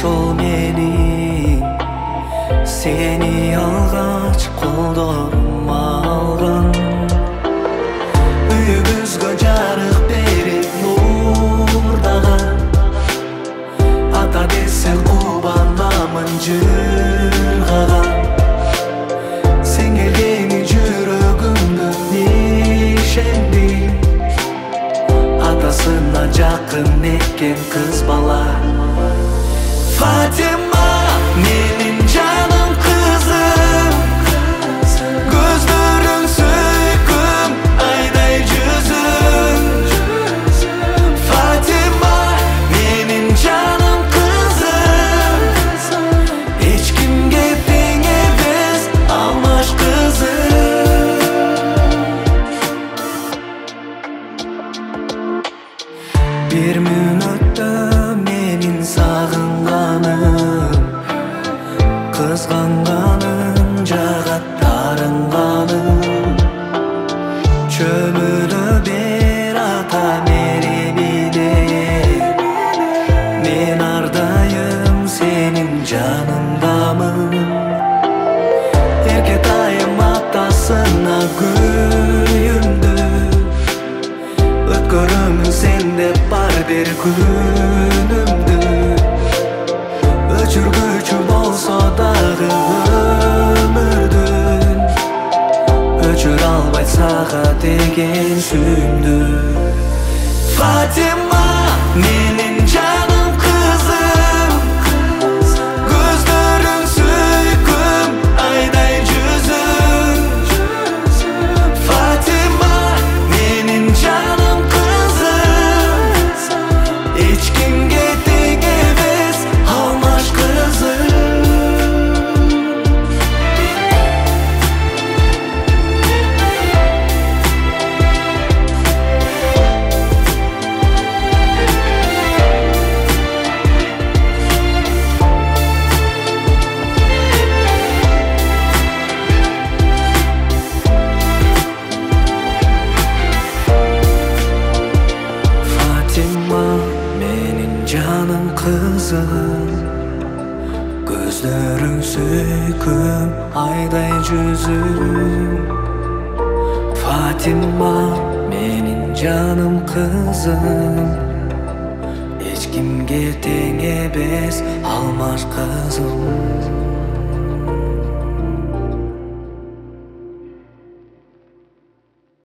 ошол менин сени алгач колдорума алган. Үйүбүзгө жарык берип нурдаган, ата десе кубанамын жыргаган. Сен келгени жүрөгүмдүн ишенди, атасына жакын экен кыз бала. Фатима менин жаным кызым, көздөрүң сүйкүм айдай жүзүң. Фатима менин жаным кызым, эч кимге тең эмес алмаш кызым. Бир мүнөттө менин сагынганым, кызганганым, жагат тарынганым. Чөмүлө бер ата меремине, мен ардайым сенин жаныңдамын. Эркетайым атасына күйүндү, өткөрөмүн сенде бар бир күнүмдү. Өчүргүчү болсо дагы өмүрдүн, өчүрө албайт сага деген сүйүмдү. Фатима менин жаным кызым, көздөрүң сүйкүм айдай жүзүң. Фатима менин жаным кызым, эч кимге тең эмес алмаш кызым. Фатима менин жаным кызым, көздөрүң сүйкүм айдай жүзүң. Фатима менин жаным кызым, эч кимге тең эмес алмаш кызым.